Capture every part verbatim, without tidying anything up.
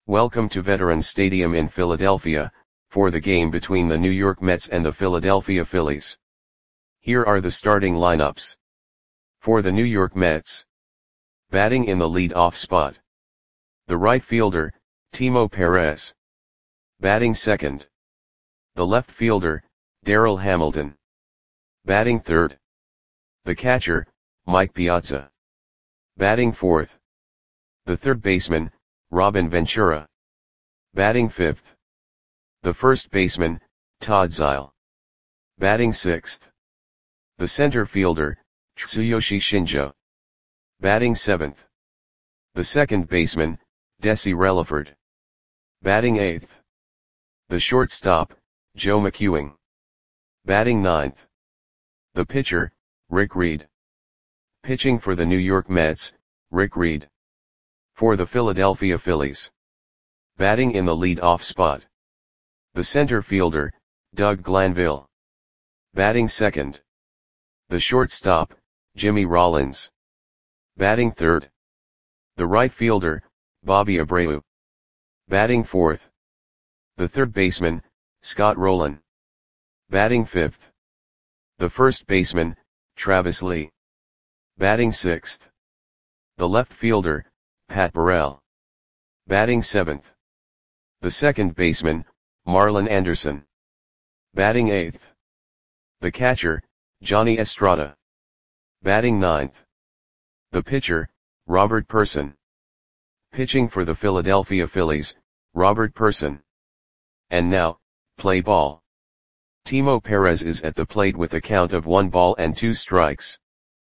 Welcome to Veterans Stadium in Philadelphia, for the game between the New York Mets and the Philadelphia Phillies. Here are the starting lineups. For the New York Mets. Batting in the lead-off spot. The right fielder, Timo Perez. Batting second. The left fielder, Darryl Hamilton. Batting third. The catcher, Mike Piazza. Batting fourth. The third baseman, Robin Ventura. Batting fifth. The first baseman, Todd Zeile. Batting sixth. The center fielder, Tsuyoshi Shinjo. Batting seventh. The second baseman, Desi Relaford. Batting eighth. The shortstop, Joe McEwing. Batting ninth. The pitcher, Rick Reed. Pitching for the New York Mets, Rick Reed. For the Philadelphia Phillies. Batting in the lead-off spot. The center fielder, Doug Glanville. Batting second. The shortstop, Jimmy Rollins. Batting third. The right fielder, Bobby Abreu. Batting fourth. The third baseman, Scott Rolen. Batting fifth. The first baseman, Travis Lee. Batting sixth. The left fielder, Pat Burrell. Batting seventh. The second baseman, Marlon Anderson. Batting eighth. The catcher, Johnny Estrada. Batting ninth. The pitcher, Robert Pursson. Pitching for the Philadelphia Phillies, Robert Pursson. And now, play ball. Timo Perez is at the plate with a count of one ball and two strikes.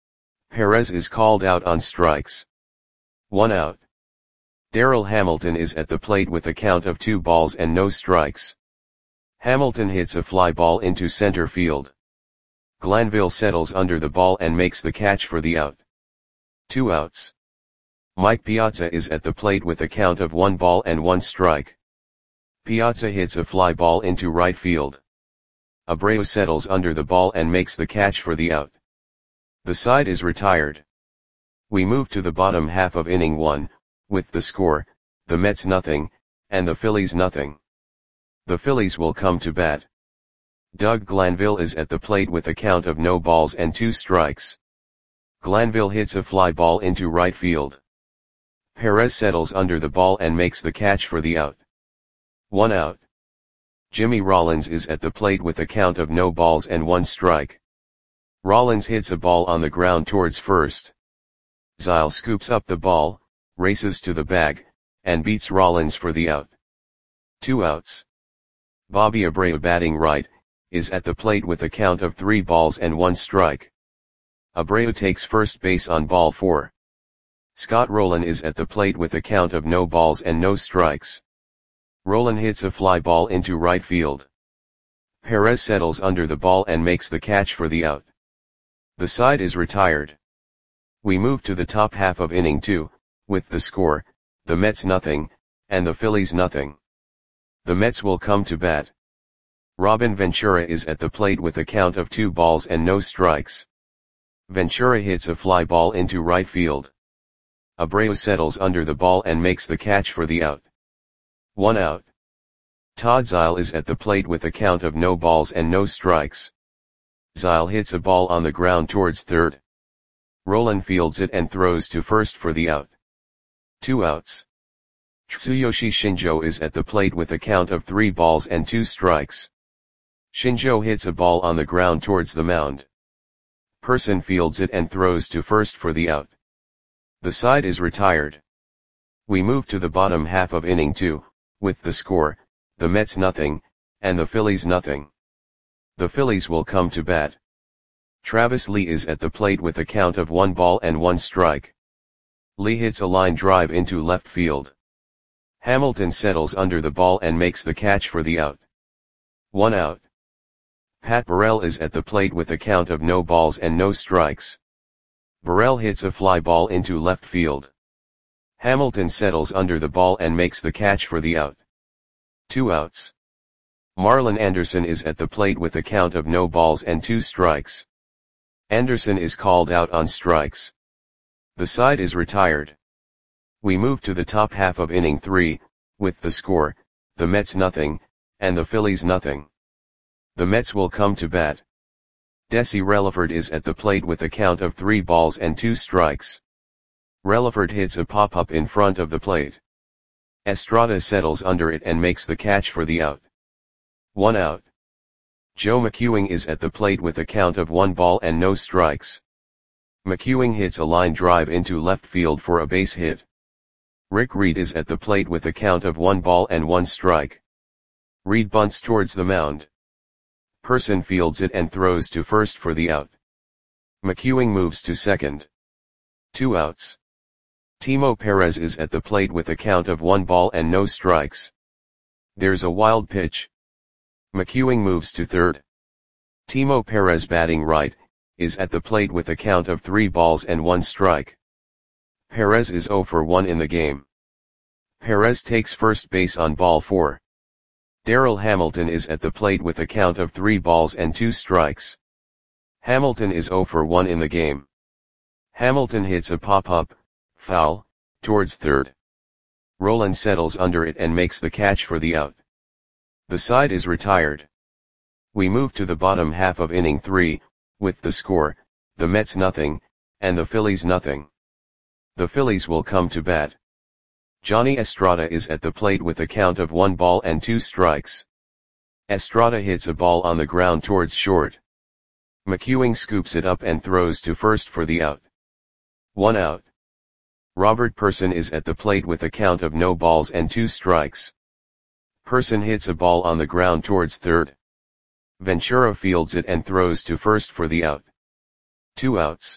Perez is called out on strikes. One out. Darryl Hamilton is at the plate with a count of two balls and no strikes. Hamilton hits a fly ball into center field. Glanville settles under the ball and makes the catch for the out. Two outs. Mike Piazza is at the plate with a count of one ball and one strike. Piazza hits a fly ball into right field. Abreu settles under the ball and makes the catch for the out. The side is retired. We move to the bottom half of inning one, with the score, the Mets nothing, and the Phillies nothing. The Phillies will come to bat. Doug Glanville is at the plate with a count of no balls and two strikes. Glanville hits a fly ball into right field. Perez settles under the ball and makes the catch for the out. One out. Jimmy Rollins is at the plate with a count of no balls and one strike. Rollins hits a ball on the ground towards first. Zeile scoops up the ball, races to the bag, and beats Rollins for the out. Two outs. Bobby Abreu, batting right, is at the plate with a count of three balls and one strike. Abreu takes first base on ball four. Scott Rolen is at the plate with a count of no balls and no strikes. Rolen hits a fly ball into right field. Perez settles under the ball and makes the catch for the out. The side is retired. We move to the top half of inning two, with the score, the Mets nothing, and the Phillies nothing. The Mets will come to bat. Robin Ventura is at the plate with a count of two balls and no strikes. Ventura hits a fly ball into right field. Abreu settles under the ball and makes the catch for the out. One out. Todd Zeile is at the plate with a count of no balls and no strikes. Zeile hits a ball on the ground towards third. Rolen fields it and throws to first for the out. Two outs. Tsuyoshi Shinjo is at the plate with a count of three balls and two strikes. Shinjo hits a ball on the ground towards the mound. Pursson fields it and throws to first for the out. The side is retired. We move to the bottom half of inning two, with the score, the Mets nothing, and the Phillies nothing. The Phillies will come to bat. Travis Lee is at the plate with a count of one ball and one strike. Lee hits a line drive into left field. Hamilton settles under the ball and makes the catch for the out. One out. Pat Burrell is at the plate with a count of no balls and no strikes. Burrell hits a fly ball into left field. Hamilton settles under the ball and makes the catch for the out. Two outs. Marlon Anderson is at the plate with a count of no balls and two strikes. Anderson is called out on strikes. The side is retired. We move to the top half of inning three, with the score, the Mets nothing, and the Phillies nothing. The Mets will come to bat. Desi Relaford is at the plate with a count of three balls and two strikes. Relaford hits a pop-up in front of the plate. Estrada settles under it and makes the catch for the out. One out. Joe McEwing is at the plate with a count of one ball and no strikes. McEwing hits a line drive into left field for a base hit. Rick Reed is at the plate with a count of one ball and one strike. Reed bunts towards the mound. Person fields it and throws to first for the out. McEwing moves to second. Two outs. Timo Perez is at the plate with a count of one ball and no strikes. There's a wild pitch. McEwing moves to third. Timo Perez, batting right, is at the plate with a count of three balls and one strike. Perez is zero for one in the game. Perez takes first base on ball four. Darryl Hamilton is at the plate with a count of three balls and two strikes. Hamilton is zero for one in the game. Hamilton hits a pop-up, foul, towards third. Rolen settles under it and makes the catch for the out. The side is retired. We move to the bottom half of inning three, with the score, the Mets nothing, and the Phillies nothing. The Phillies will come to bat. Johnny Estrada is at the plate with a count of one ball and two strikes. Estrada hits a ball on the ground towards short. McEwing scoops it up and throws to first for the out. One out. Robert Person is at the plate with a count of no balls and two strikes. Person hits a ball on the ground towards third. Ventura fields it and throws to first for the out. Two outs.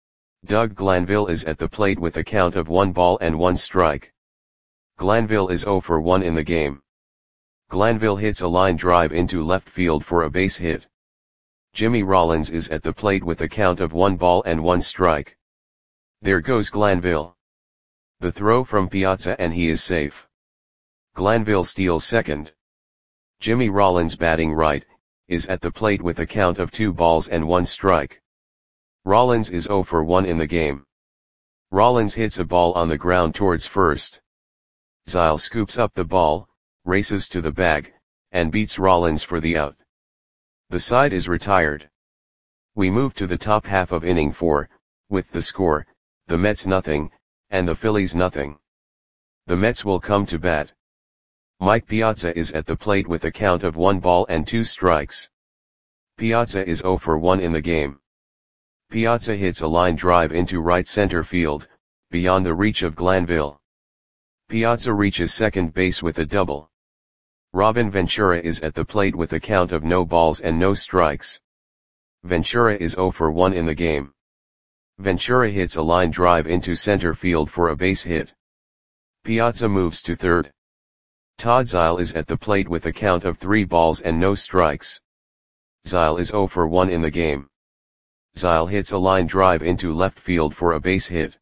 Doug Glanville is at the plate with a count of one ball and one strike. Glanville is zero for one in the game. Glanville hits a line drive into left field for a base hit. Jimmy Rollins is at the plate with a count of one ball and one strike. There goes Glanville. The throw from Piazza and he is safe. Glanville steals second. Jimmy Rollins, batting right, is at the plate with a count of two balls and one strike. Rollins is zero for one in the game. Rollins hits a ball on the ground towards first. Zyle scoops up the ball, races to the bag, and beats Rollins for the out. The side is retired. We move to the top half of inning four, with the score, the Mets nothing, and the Phillies nothing. The Mets will come to bat. Mike Piazza is at the plate with a count of one ball and two strikes. Piazza is zero for one in the game. Piazza hits a line drive into right center field, beyond the reach of Glanville. Piazza reaches second base with a double. Robin Ventura is at the plate with a count of no balls and no strikes. Ventura is zero for one in the game. Ventura hits a line drive into center field for a base hit. Piazza moves to third. Todd Zyle is at the plate with a count of three balls and no strikes. Zyle is zero for one in the game. Zyle hits a line drive into left field for a base hit.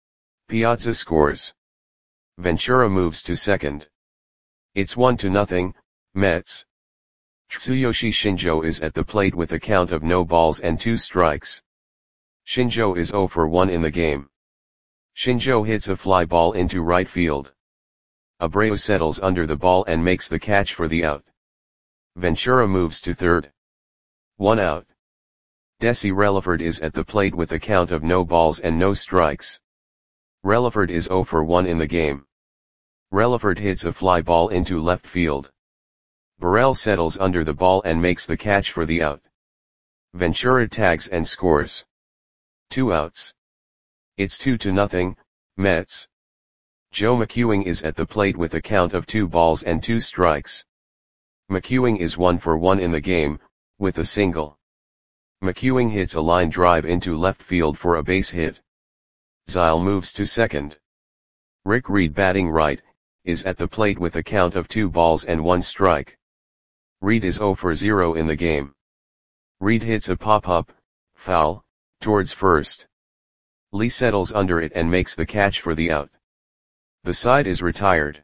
Piazza scores. Ventura moves to second. It's one to nothing, Mets. Tsuyoshi Shinjo is at the plate with a count of no balls and two strikes. Shinjo is zero for one in the game. Shinjo hits a fly ball into right field. Abreu settles under the ball and makes the catch for the out. Ventura moves to third. One out. Desi Relaford is at the plate with a count of no balls and no strikes. Relaford is zero for one in the game. Relaford hits a fly ball into left field. Burrell settles under the ball and makes the catch for the out. Ventura tags and scores. Two outs. It's two to nothing, Mets. Joe McEwing is at the plate with a count of two balls and two strikes. McEwing is one for one in the game, with a single. McEwing hits a line drive into left field for a base hit. Zyle moves to second. Rick Reed, batting right, is at the plate with a count of two balls and one strike. Reed is zero for zero in the game. Reed hits a pop-up, foul, towards first. Lee settles under it and makes the catch for the out. The side is retired.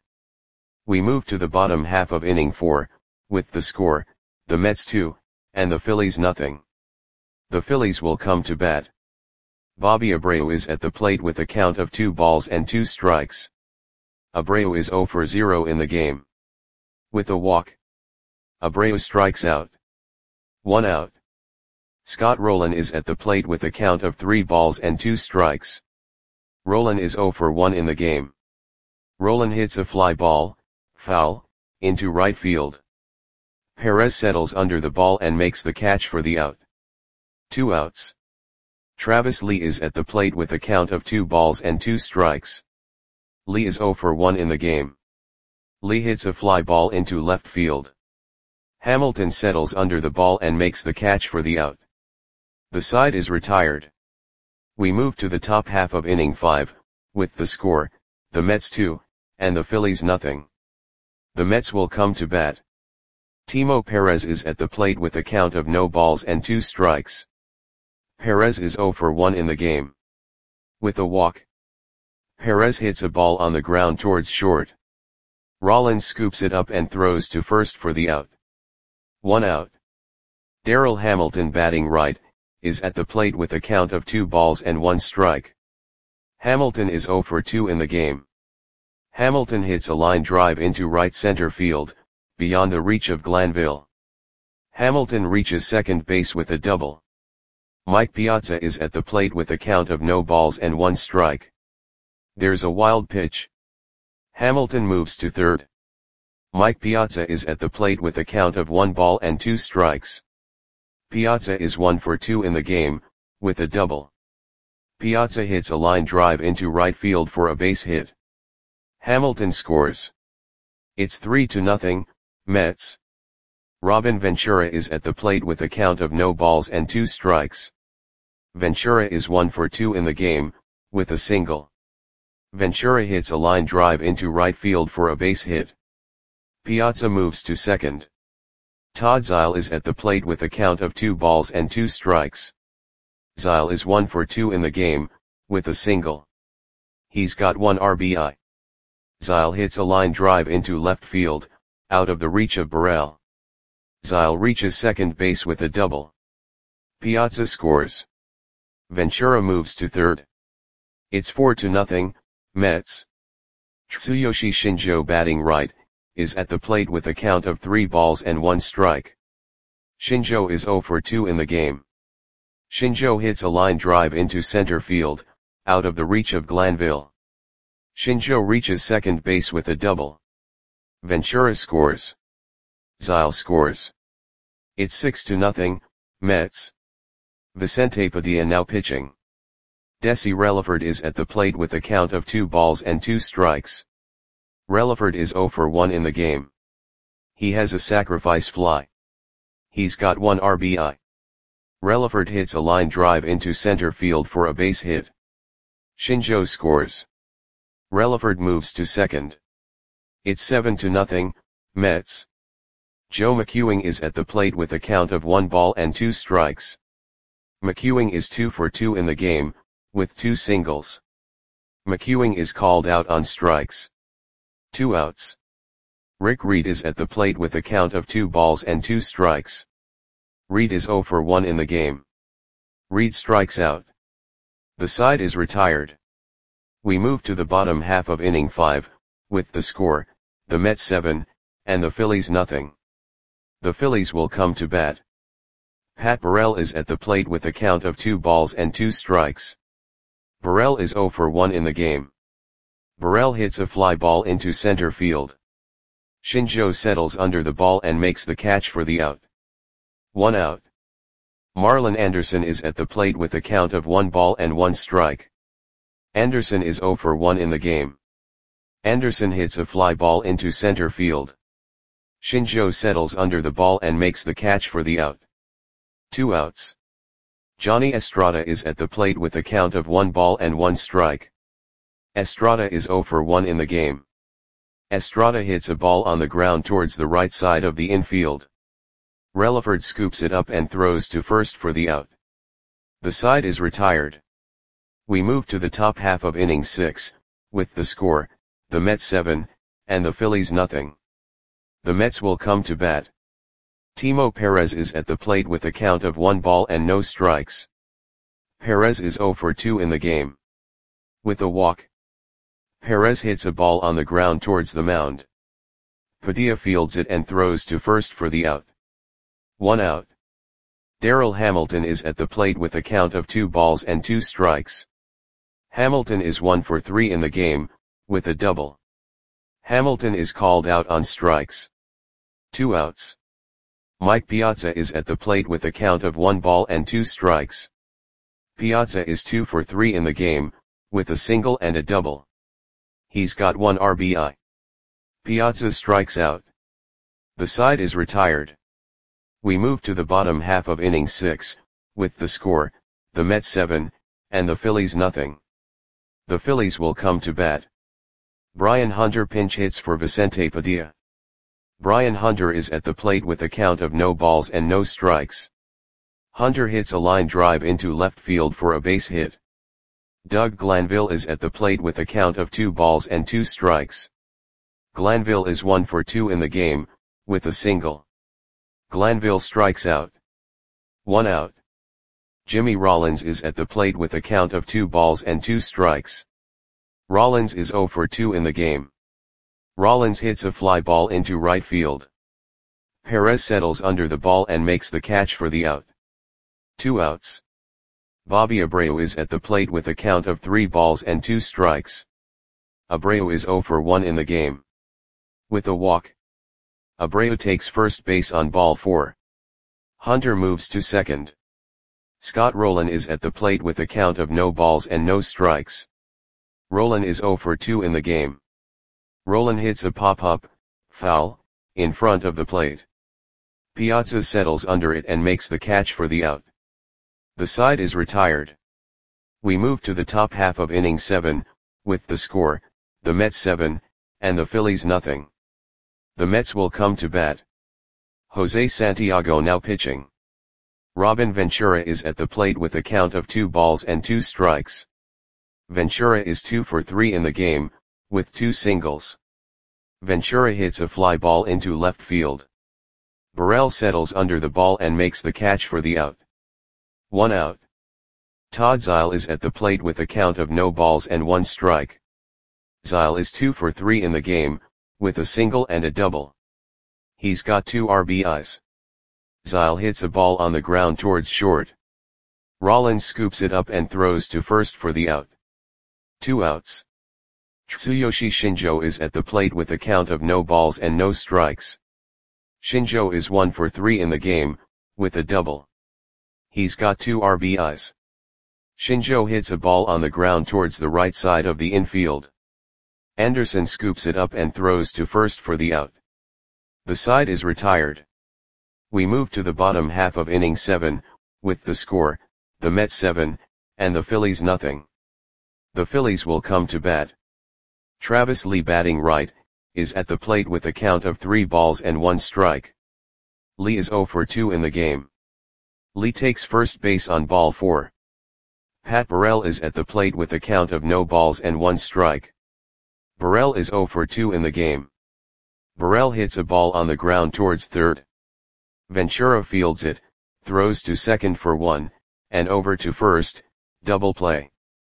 We move to the bottom half of inning four, with the score, the Mets two, and the Phillies nothing. The Phillies will come to bat. Bobby Abreu is at the plate with a count of two balls and two strikes. Abreu is zero for zero in the game. With a walk, Abreu strikes out. One out. Scott Rolen is at the plate with a count of three balls and two strikes. Rolen is zero for one in the game. Rolen hits a fly ball, foul, into right field. Perez settles under the ball and makes the catch for the out. Two outs. Travis Lee is at the plate with a count of two balls and two strikes. Lee is zero for one in the game. Lee hits a fly ball into left field. Hamilton settles under the ball and makes the catch for the out. The side is retired. We move to the top half of inning five, with the score, the Mets two, and the Phillies nothing. The Mets will come to bat. Timo Perez is at the plate with a count of no balls and two strikes. Perez is zero for one in the game. With a walk, Perez hits a ball on the ground towards short. Rollins scoops it up and throws to first for the out. One out. Darryl Hamilton, batting right, is at the plate with a count of two balls and one strike. Hamilton is zero for two in the game. Hamilton hits a line drive into right center field, beyond the reach of Glanville. Hamilton reaches second base with a double. Mike Piazza is at the plate with a count of no balls and one strike. There's a wild pitch. Hamilton moves to third. Mike Piazza is at the plate with a count of one ball and two strikes. Piazza is one for two in the game, with a double. Piazza hits a line drive into right field for a base hit. Hamilton scores. It's three to nothing, Mets. Robin Ventura is at the plate with a count of no balls and two strikes. Ventura is one for two in the game, with a single. Ventura hits a line drive into right field for a base hit. Piazza moves to second. Todd Zeile is at the plate with a count of two balls and two strikes. Zeile is one for two in the game, with a single. He's got one R B I. Zeile hits a line drive into left field, out of the reach of Burrell. Zeile reaches second base with a double. Piazza scores. Ventura moves to third. It's four to nothing, Mets. Tsuyoshi Shinjo, batting right, is at the plate with a count of three balls and one strike. Shinjo is zero for two in the game. Shinjo hits a line drive into center field, out of the reach of Glanville. Shinjo reaches second base with a double. Ventura scores. Zeile scores. It's six to nothing, Mets. Vicente Padilla now pitching. Desi Relaford is at the plate with a count of two balls and two strikes. Relaford is zero for one in the game. He has a sacrifice fly. He's got one R B I. Relaford hits a line drive into center field for a base hit. Shinjo scores. Relaford moves to second. It's seven to nothing, Mets. Joe McEwing is at the plate with a count of one ball and two strikes. McEwing is two for two in the game, with two singles. McEwing is called out on strikes. Two outs. Rick Reed is at the plate with a count of two balls and two strikes. Reed is zero for one in the game. Reed strikes out. The side is retired. We move to the bottom half of inning five, with the score, the Mets seven, and the Phillies nothing. The Phillies will come to bat. Pat Burrell is at the plate with a count of two balls and two strikes. Burrell is zero for one in the game. Burrell hits a fly ball into center field. Shinjo settles under the ball and makes the catch for the out. One out. Marlon Anderson is at the plate with a count of one ball and one strike. Anderson is zero for one in the game. Anderson hits a fly ball into center field. Shinjo settles under the ball and makes the catch for the out. Two outs. Johnny Estrada is at the plate with a count of one ball and one strike. Estrada is zero for one in the game. Estrada hits a ball on the ground towards the right side of the infield. Relaford scoops it up and throws to first for the out. The side is retired. We move to the top half of inning six, with the score, the Mets seven, and the Phillies nothing. The Mets will come to bat. Timo Perez is at the plate with a count of one ball and no strikes. Perez is zero for two in the game. With a walk, Perez hits a ball on the ground towards the mound. Padilla fields it and throws to first for the out. One out. Darrell Hamilton is at the plate with a count of two balls and two strikes. Hamilton is one for three in the game, with a double. Hamilton is called out on strikes. Two outs. Mike Piazza is at the plate with a count of one ball and two strikes. Piazza is two for three in the game, with a single and a double. He's got one R B I. Piazza strikes out. The side is retired. We move to the bottom half of inning six, with the score, the Mets seven, and the Phillies nothing. The Phillies will come to bat. Brian Hunter pinch hits for Vicente Padilla. Brian Hunter is at the plate with a count of no balls and no strikes. Hunter hits a line drive into left field for a base hit. Doug Glanville is at the plate with a count of two balls and two strikes. Glanville is one for two in the game, with a single. Glanville strikes out. One out. Jimmy Rollins is at the plate with a count of two balls and two strikes. Rollins is zero for two in the game. Rollins hits a fly ball into right field. Perez settles under the ball and makes the catch for the out. Two outs. Bobby Abreu is at the plate with a count of three balls and two strikes. Abreu is zero for one in the game. With a walk. Abreu takes first base on ball four. Hunter moves to second. Scott Rowland is at the plate with a count of no balls and no strikes. Rowland is zero for two in the game. Rowland hits a pop-up, foul, in front of the plate. Piazza settles under it and makes the catch for the out. The side is retired. We move to the top half of inning seven, with the score, the Mets seven, and the Phillies nothing. The Mets will come to bat. Jose Santiago now pitching. Robin Ventura is at the plate with a count of two balls and two strikes. Ventura is two for three in the game, with two singles. Ventura hits a fly ball into left field. Burrell settles under the ball and makes the catch for the out. One out. Todd Zeile is at the plate with a count of no balls and one strike. Zeile is two for three in the game, with a single and a double. He's got two R B Is. Zeile hits a ball on the ground towards short. Rollins scoops it up and throws to first for the out. Two outs. Tsuyoshi Shinjo is at the plate with a count of no balls and no strikes. Shinjo is one for three in the game, with a double. He's got two R B Is. Shinjo hits a ball on the ground towards the right side of the infield. Anderson scoops it up and throws to first for the out. The side is retired. We move to the bottom half of inning seven, with the score, the Mets seven, and the Phillies nothing. The Phillies will come to bat. Travis Lee batting right, is at the plate with a count of three balls and one strike. Lee is zero for two in the game. Lee takes first base on ball four. Pat Burrell is at the plate with a count of no balls and one strike. Burrell is zero for two in the game. Burrell hits a ball on the ground towards third. Ventura fields it, throws to second for one, and over to first, double play.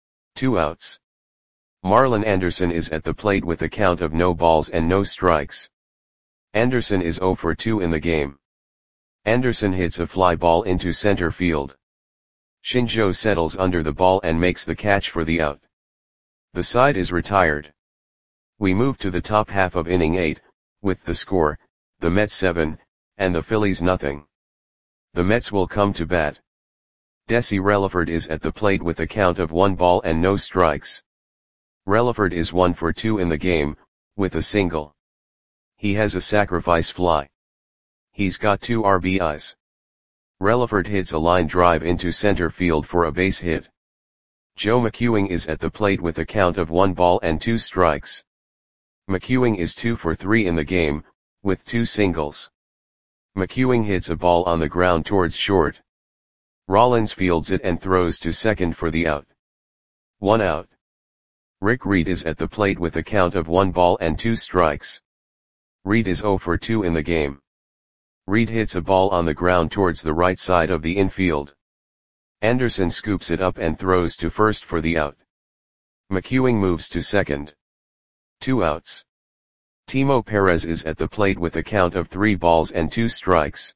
Two outs. Marlon Anderson is at the plate with a count of no balls and no strikes. Anderson is zero for two in the game. Anderson hits a fly ball into center field. Shinjo settles under the ball and makes the catch for the out. The side is retired. We move to the top half of inning eight, with the score, the Mets seven, and the Phillies nothing. The Mets will come to bat. Desi Relaford is at the plate with a count of one ball and no strikes. Relaford is one for two in the game, with a single. He has a sacrifice fly. He's got two R B Is. Relaford hits a line drive into center field for a base hit. Joe McEwing is at the plate with a count of one ball and two strikes. McEwing is two for three in the game, with two singles. McEwing hits a ball on the ground towards short. Rollins fields it and throws to second for the out. One out. Rick Reed is at the plate with a count of one ball and two strikes. Reed is zero for two in the game. Reed hits a ball on the ground towards the right side of the infield. Anderson scoops it up and throws to first for the out. McEwing moves to second. Two outs. Timo Perez is at the plate with a count of three balls and two strikes.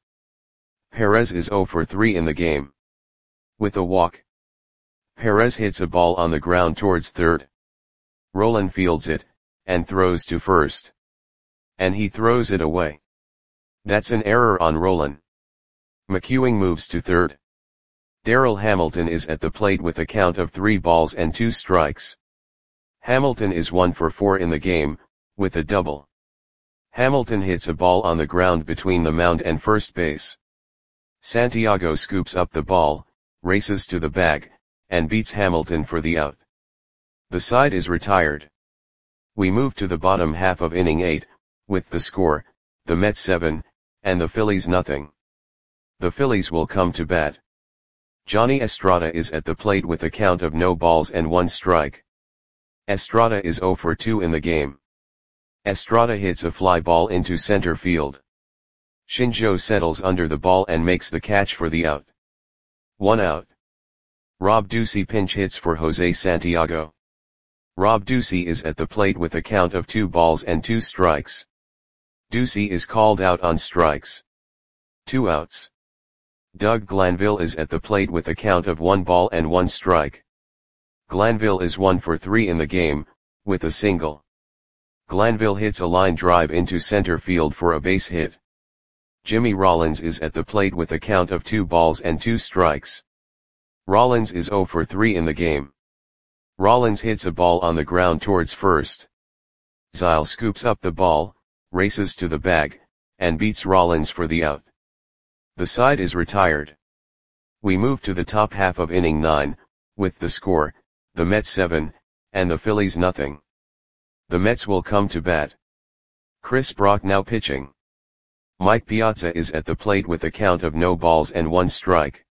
Perez is zero for three in the game. With a walk. Perez hits a ball on the ground towards third. Rolen fields it, and throws to first. And he throws it away. That's an error on Rolen. McEwing moves to third. Darryl Hamilton is at the plate with a count of three balls and two strikes. Hamilton is one for four in the game, with a double. Hamilton hits a ball on the ground between the mound and first base. Santiago scoops up the ball, races to the bag, and beats Hamilton for the out. The side is retired. We move to the bottom half of inning eight, with the score, the Mets seven, and the Phillies nothing. The Phillies will come to bat. Johnny Estrada is at the plate with a count of no balls and one strike. Estrada is zero for two in the game. Estrada hits a fly ball into center field. Shinjo settles under the ball and makes the catch for the out. One out. Rob Ducey pinch hits for Jose Santiago. Rob Ducey is at the plate with a count of two balls and two strikes. Ducey is called out on strikes. Two outs. Doug Glanville is at the plate with a count of one ball and one strike. Glanville is one for three in the game, with a single. Glanville hits a line drive into center field for a base hit. Jimmy Rollins is at the plate with a count of two balls and two strikes. Rollins is zero for three in the game. Rollins hits a ball on the ground towards first. Zyle scoops up the ball, races to the bag, and beats Rollins for the out. The side is retired. We move to the top half of inning nine, with the score, the Mets seven, and the Phillies nothing. The Mets will come to bat. Chris Brock now pitching. Mike Piazza is at the plate with a count of no balls and one strike.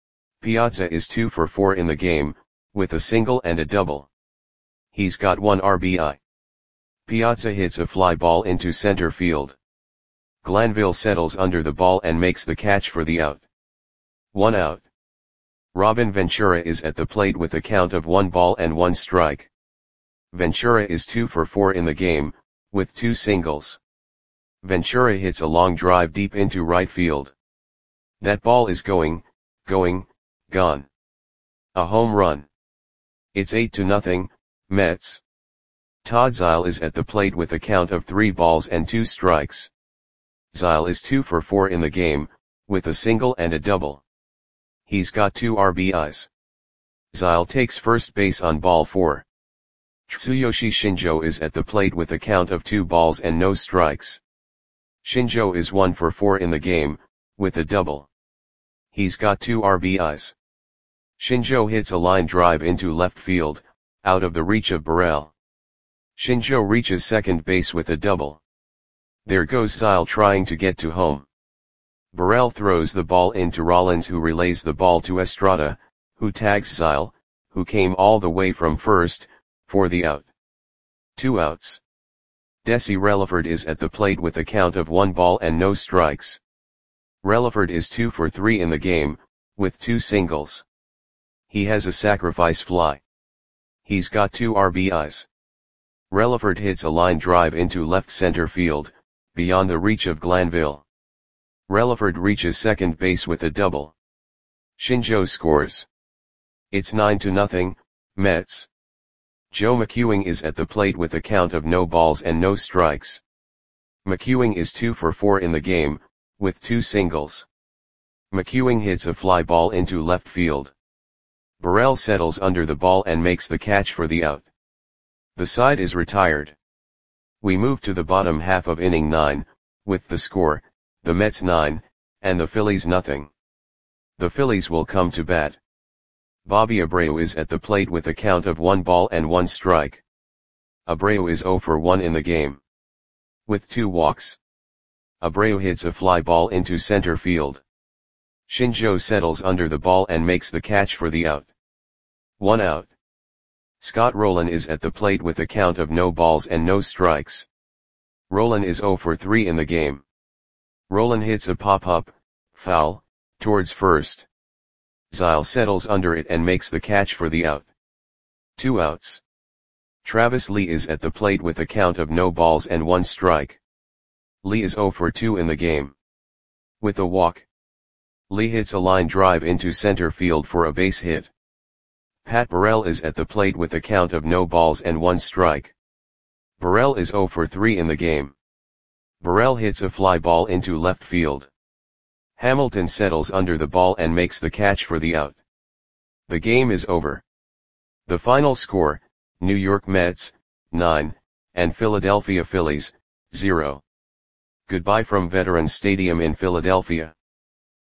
Piazza is two for four in the game, with a single and a double. He's got one R B I. Piazza hits a fly ball into center field. Glanville settles under the ball and makes the catch for the out. One out. Robin Ventura is at the plate with a count of one ball and one strike. Ventura is two for four in the game, with two singles. Ventura hits a long drive deep into right field. That ball is going, going, gone. A home run. It's eight to nothing, Mets. Todd Zyle is at the plate with a count of three balls and two strikes. Zyle is two for four in the game, with a single and a double. He's got two R B Is. Zyle takes first base on ball four. Tsuyoshi Shinjo is at the plate with a count of two balls and no strikes. Shinjo is one for four in the game, with a double. He's got two R B Is. Shinjo hits a line drive into left field, out of the reach of Burrell. Shinjo reaches second base with a double. There goes Zyle trying to get to home. Burrell throws the ball into Rollins, who relays the ball to Estrada, who tags Zyle, who came all the way from first, for the out. Two outs. Desi Relaford is at the plate with a count of one ball and no strikes. Relaford is two for three in the game, with two singles. He has a sacrifice fly. He's got two R B Is. Relaford hits a line drive into left center field, beyond the reach of Glanville. Relaford reaches second base with a double. Shinjo scores. It's nine to nothing, Mets. Joe McEwing is at the plate with a count of no balls and no strikes. McEwing is two for four in the game, with two singles. McEwing hits a fly ball into left field. Burrell settles under the ball and makes the catch for the out. The side is retired. We move to the bottom half of inning nine, with the score, the Mets nine, and the Phillies nothing. The Phillies will come to bat. Bobby Abreu is at the plate with a count of one ball and one strike. Abreu is zero for one in the game. With two walks. Abreu hits a fly ball into center field. Shinjo settles under the ball and makes the catch for the out. One out. Scott Rolen is at the plate with a count of no balls and no strikes. Rolen is zero for three in the game. Rolen hits a pop-up, foul, towards first. Zyle settles under it and makes the catch for the out. Two outs. Travis Lee is at the plate with a count of no balls and one strike. Lee is zero for two in the game. With a walk, Lee hits a line drive into center field for a base hit. Pat Burrell is at the plate with a count of no balls and one strike. Burrell is zero for three in the game. Burrell hits a fly ball into left field. Hamilton settles under the ball and makes the catch for the out. The game is over. The final score, New York Mets, nine, and Philadelphia Phillies, zero. Goodbye from Veterans Stadium in Philadelphia.